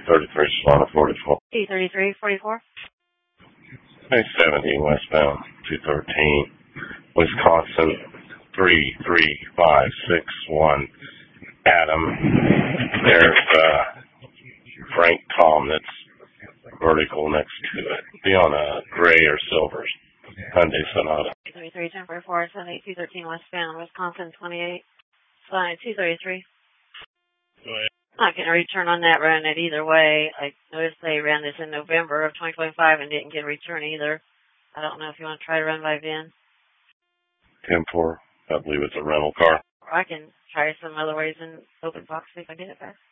233 Solana 44. 233-44. 270 westbound 213. Wisconsin 33561. Adam. There's Frank Tom that's vertical next to it. Be on a gray or silver Hyundai Sonata. 233-1044, 78213 westbound, Wisconsin 28. Slide 233. Go ahead. I can return on that run at either way. I noticed they ran this in November of 2025 and didn't get a return either. I don't know if you want to try to run by VIN. 10-4. I believe it's a rental car. Or I can try some other ways in open box see if I get it back.